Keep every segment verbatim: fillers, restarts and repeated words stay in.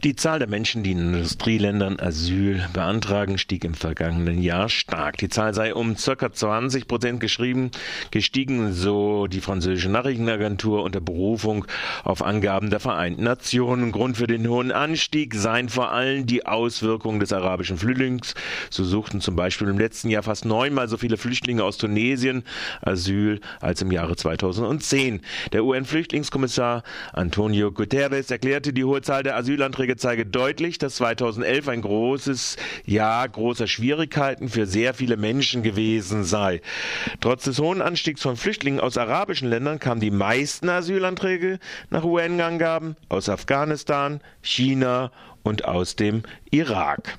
Die Zahl der Menschen, die in Industrieländern Asyl beantragen, stieg im vergangenen Jahr stark. Die Zahl sei um ca. zwanzig Prozent geschrieben, gestiegen, so die französische Nachrichtenagentur unter Berufung auf Angaben der Vereinten Nationen. Grund für den hohen Anstieg seien vor allem die Auswirkungen des arabischen Flüchtlings. So suchten zum Beispiel im letzten Jahr fast neunmal so viele Flüchtlinge aus Tunesien Asyl als im Jahre zweitausendzehn. Der U N-Flüchtlingskommissar Antonio Guterres erklärte, die hohe Zahl der Asylanträge zeige deutlich, dass zweitausendelf ein großes Jahr großer Schwierigkeiten für sehr viele Menschen gewesen sei. Trotz des hohen Anstiegs von Flüchtlingen aus arabischen Ländern kamen die meisten Asylanträge nach U N-Angaben aus Afghanistan, China und aus dem Irak.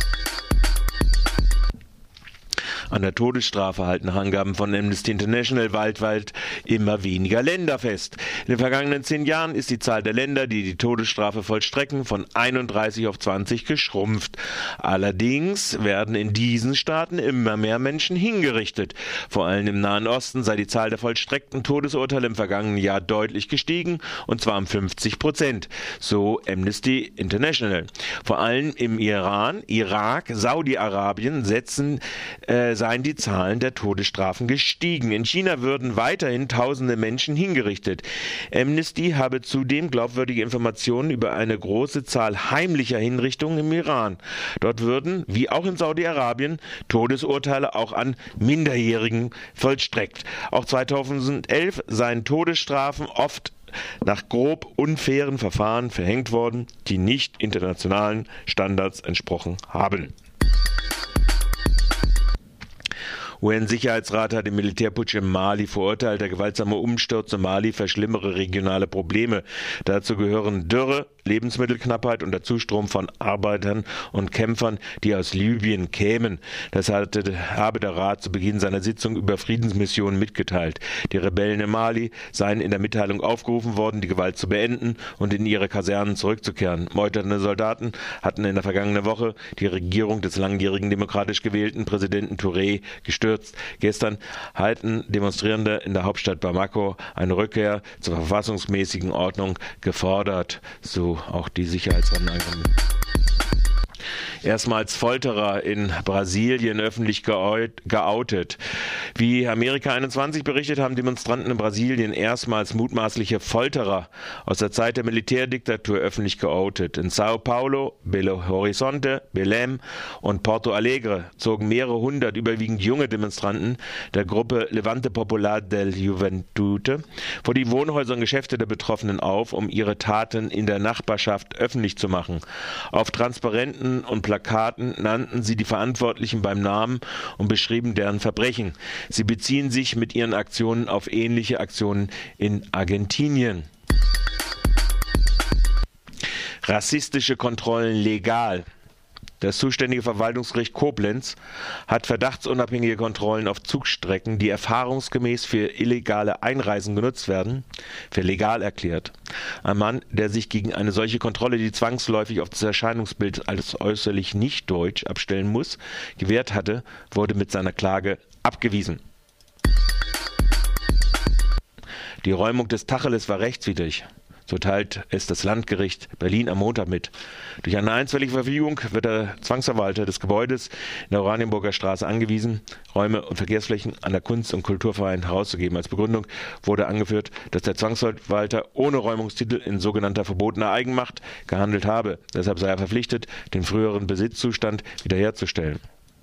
An der Todesstrafe halten nach Angaben von Amnesty International weltweit immer weniger Länder fest. In den vergangenen zehn Jahren ist die Zahl der Länder, die die Todesstrafe vollstrecken, von einunddreißig auf zwanzig geschrumpft. Allerdings werden in diesen Staaten immer mehr Menschen hingerichtet. Vor allem im Nahen Osten sei die Zahl der vollstreckten Todesurteile im vergangenen Jahr deutlich gestiegen, und zwar um fünfzig Prozent, so Amnesty International. Vor allem im Iran, Irak, Saudi-Arabien setzen äh, seien die Zahlen der Todesstrafen gestiegen. In China würden weiterhin tausende Menschen hingerichtet. Amnesty habe zudem glaubwürdige Informationen über eine große Zahl heimlicher Hinrichtungen im Iran. Dort würden, wie auch in Saudi-Arabien, Todesurteile auch an Minderjährigen vollstreckt. Auch zweitausendelf seien Todesstrafen oft nach grob unfairen Verfahren verhängt worden, die nicht internationalen Standards entsprochen haben. U N-Sicherheitsrat hat den Militärputsch in Mali verurteilt. Der gewaltsame Umsturz in Mali verschlimmere regionale Probleme. Dazu gehören Dürre, Lebensmittelknappheit und der Zustrom von Arbeitern und Kämpfern, die aus Libyen kämen. Das hatte, habe der Rat zu Beginn seiner Sitzung über Friedensmissionen mitgeteilt. Die Rebellen in Mali seien in der Mitteilung aufgerufen worden, die Gewalt zu beenden und in ihre Kasernen zurückzukehren. Meuternde Soldaten hatten in der vergangenen Woche die Regierung des langjährigen demokratisch gewählten Präsidenten Touré gestürzt. Gestern halten Demonstrierende in der Hauptstadt Bamako eine Rückkehr zur verfassungsmäßigen Ordnung gefordert, so auch die Sicherheitsanlagen. Erstmals Folterer in Brasilien öffentlich geoutet. Wie Amerika einundzwanzig berichtet, haben Demonstranten in Brasilien erstmals mutmaßliche Folterer aus der Zeit der Militärdiktatur öffentlich geoutet. In Sao Paulo, Belo Horizonte, Belém und Porto Alegre zogen mehrere hundert überwiegend junge Demonstranten der Gruppe Levante Popular del Juventude vor die Wohnhäuser und Geschäfte der Betroffenen auf, um ihre Taten in der Nachbarschaft öffentlich zu machen. Auf Transparenten und Plakaten nannten sie die Verantwortlichen beim Namen und beschrieben deren Verbrechen. Sie beziehen sich mit ihren Aktionen auf ähnliche Aktionen in Argentinien. Rassistische Kontrollen legal. Das zuständige Verwaltungsgericht Koblenz hat verdachtsunabhängige Kontrollen auf Zugstrecken, die erfahrungsgemäß für illegale Einreisen genutzt werden, für legal erklärt. Ein Mann, der sich gegen eine solche Kontrolle, die zwangsläufig auf das Erscheinungsbild als äußerlich nicht deutsch abstellen muss, gewehrt hatte, wurde mit seiner Klage abgewiesen. Die Räumung des Tacheles war rechtswidrig. So teilt es das Landgericht Berlin am Montag mit. Durch eine einstweilige Verfügung wird der Zwangsverwalter des Gebäudes in der Oranienburger Straße angewiesen, Räume und Verkehrsflächen an der Kunst- und Kulturverein herauszugeben. Als Begründung wurde angeführt, dass der Zwangsverwalter ohne Räumungstitel in sogenannter verbotener Eigenmacht gehandelt habe. Deshalb sei er verpflichtet, den früheren Besitzzustand wiederherzustellen.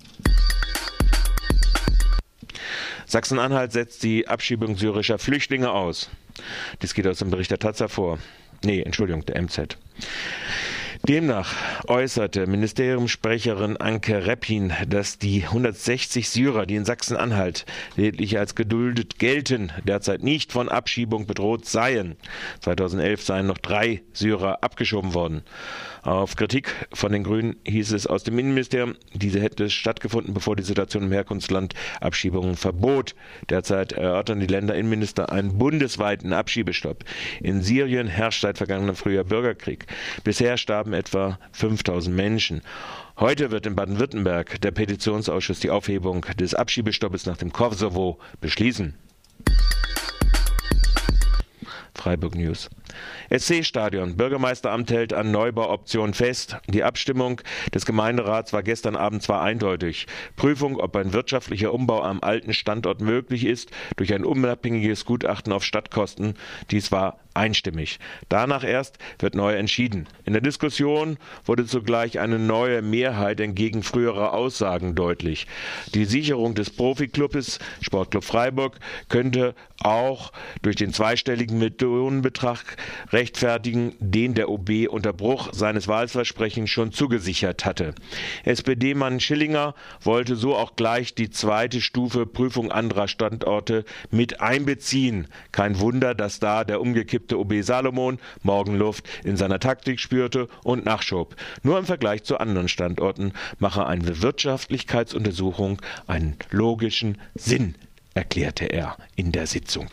Sachsen-Anhalt setzt die Abschiebung syrischer Flüchtlinge aus. Dies geht aus dem Bericht der Taz hervor. Nee, Entschuldigung, der M Z. Demnach äußerte Ministeriumssprecherin Anke Reppin, dass die hundertsechzig Syrer, die in Sachsen-Anhalt lediglich als geduldet gelten, derzeit nicht von Abschiebung bedroht seien. zweitausendelf seien noch drei Syrer abgeschoben worden. Auf Kritik von den Grünen hieß es aus dem Innenministerium, diese hätte stattgefunden, bevor die Situation im Herkunftsland Abschiebungen verbot. Derzeit erörtern die Länderinnenminister einen bundesweiten Abschiebestopp. In Syrien herrscht seit vergangenem Frühjahr Bürgerkrieg. Bisher starben etwa fünftausend Menschen. Heute wird in Baden-Württemberg der Petitionsausschuss die Aufhebung des Abschiebestoppes nach dem Kosovo beschließen. Freiburg News. S C-Stadion. Bürgermeisteramt hält an Neubauoption fest. Die Abstimmung des Gemeinderats war gestern Abend zwar eindeutig. Prüfung, ob ein wirtschaftlicher Umbau am alten Standort möglich ist, durch ein unabhängiges Gutachten auf Stadtkosten. Dies war einstimmig. Danach erst wird neu entschieden. In der Diskussion wurde zugleich eine neue Mehrheit entgegen früherer Aussagen deutlich. Die Sicherung des Profiklubes Sportclub Freiburg könnte auch durch den zweistelligen Millionenbetrag rechtfertigen, den der O B unter Bruch seines Wahlversprechens schon zugesichert hatte. S P D-Mann Schillinger wollte so auch gleich die zweite Stufe Prüfung anderer Standorte mit einbeziehen. Kein Wunder, dass da der umgekippte O B Salomon Morgenluft in seiner Taktik spürte und nachschob. Nur im Vergleich zu anderen Standorten mache eine Wirtschaftlichkeitsuntersuchung einen logischen Sinn, erklärte er in der Sitzung.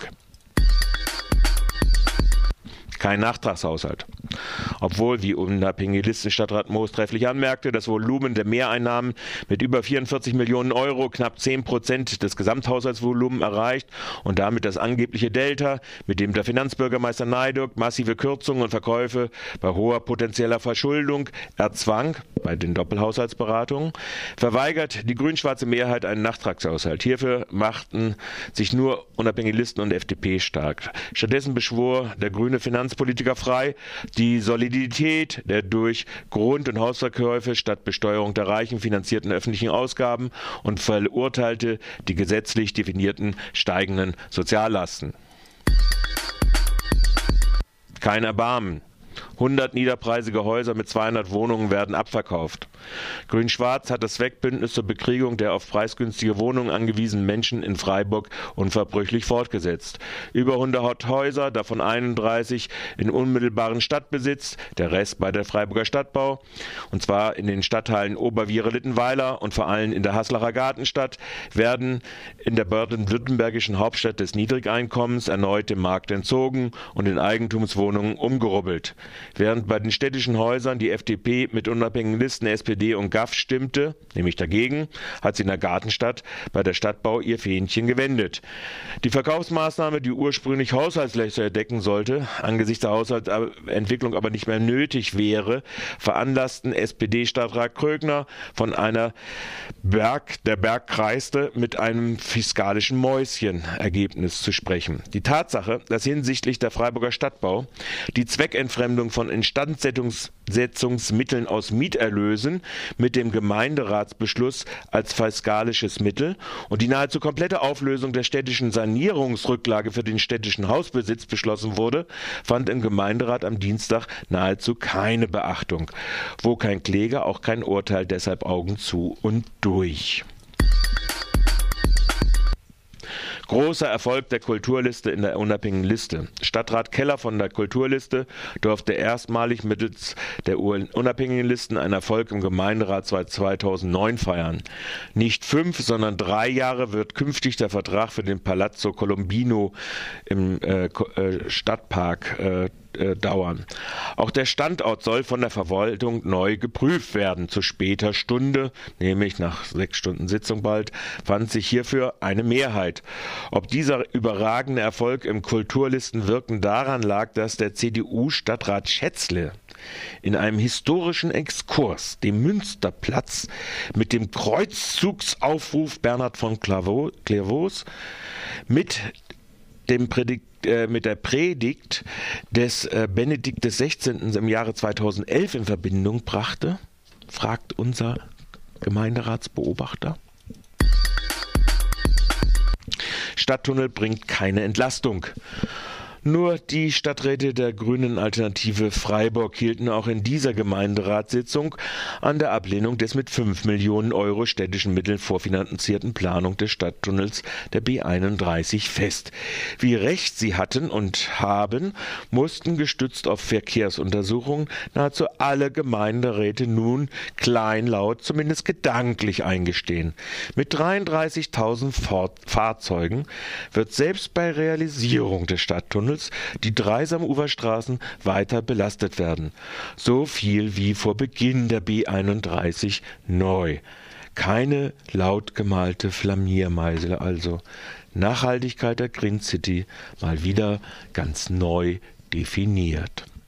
Kein Nachtragshaushalt. Obwohl, wie unabhängige Listenstadtrat Moos trefflich anmerkte, das Volumen der Mehreinnahmen mit über vierundvierzig Millionen Euro knapp zehn Prozent des Gesamthaushaltsvolumens erreicht und damit das angebliche Delta, mit dem der Finanzbürgermeister Neiduck massive Kürzungen und Verkäufe bei hoher potenzieller Verschuldung erzwang, bei den Doppelhaushaltsberatungen, verweigert die grün-schwarze Mehrheit einen Nachtragshaushalt. Hierfür machten sich nur unabhängige Listen und F D P stark. Stattdessen beschwor der grüne Finanzpolitiker Frei die Solidität der durch Grund- und Hausverkäufe statt Besteuerung der Reichen finanzierten öffentlichen Ausgaben und verurteilte die gesetzlich definierten steigenden Soziallasten. Kein Erbarmen. hundert niederpreisige Häuser mit zweihundert Wohnungen werden abverkauft. Grün-Schwarz hat das Zweckbündnis zur Bekriegung der auf preisgünstige Wohnungen angewiesenen Menschen in Freiburg unverbrüchlich fortgesetzt. Über hundert Häuser, davon einunddreißig in unmittelbaren Stadtbesitz, der Rest bei der Freiburger Stadtbau, und zwar in den Stadtteilen Oberviere-Littenweiler und vor allem in der Haslacher Gartenstadt, werden in der baden-württembergischen Hauptstadt des Niedrigeinkommens erneut dem Markt entzogen und in Eigentumswohnungen umgerubbelt. Während bei den städtischen Häusern die F D P mit unabhängigen Listen S P D und G A F stimmte, nämlich dagegen, hat sie in der Gartenstadt bei der Stadtbau ihr Fähnchen gewendet. Die Verkaufsmaßnahme, die ursprünglich Haushaltslöcher decken sollte, angesichts der Haushaltsentwicklung aber nicht mehr nötig wäre, veranlassten S P D-Stadtrat Krögner von einer Berg, der Berg kreiste, mit einem fiskalischen Mäuschen-Ergebnis zu sprechen. Die Tatsache, dass hinsichtlich der Freiburger Stadtbau die Zweckentfremdung von Instandsetzungsmitteln aus Mieterlösen mit dem Gemeinderatsbeschluss als fiskalisches Mittel und die nahezu komplette Auflösung der städtischen Sanierungsrücklage für den städtischen Hausbesitz beschlossen wurde, fand im Gemeinderat am Dienstag nahezu keine Beachtung. Wo kein Kläger, auch kein Urteil, deshalb Augen zu und durch. Großer Erfolg der Kulturliste in der unabhängigen Liste. Stadtrat Keller von der Kulturliste durfte erstmalig mittels der unabhängigen Listen einen Erfolg im Gemeinderat seit zweitausendneun feiern. Nicht fünf, sondern drei Jahre wird künftig der Vertrag für den Palazzo Colombino im äh, Stadtpark äh, Äh, dauern. Auch der Standort soll von der Verwaltung neu geprüft werden. Zu später Stunde, nämlich nach sechs Stunden Sitzung bald, fand sich hierfür eine Mehrheit. Ob dieser überragende Erfolg im Kulturlistenwirken daran lag, dass der C D U-Stadtrat Schätzle in einem historischen Exkurs dem Münsterplatz mit dem Kreuzzugsaufruf Bernhard von Clairvaux mit dem Predigt mit der Predigt des äh, Benedikt des Sechzehnten im Jahre zweitausendelf in Verbindung brachte, fragt unser Gemeinderatsbeobachter. Stadttunnel bringt keine Entlastung. Nur die Stadträte der Grünen Alternative Freiburg hielten auch in dieser Gemeinderatssitzung an der Ablehnung des mit fünf Millionen Euro städtischen Mitteln vorfinanzierten Planung des Stadttunnels der B einunddreißig fest. Wie recht sie hatten und haben, mussten gestützt auf Verkehrsuntersuchungen nahezu alle Gemeinderäte nun kleinlaut, zumindest gedanklich eingestehen. Mit dreiunddreißigtausend Fahrzeugen wird selbst bei Realisierung des Stadttunnels die Dreisam-Uferstraßen weiter belastet werden. So viel wie vor Beginn der B einunddreißig neu. Keine laut gemalte Flammiermeisel also. Nachhaltigkeit der Green City mal wieder ganz neu definiert.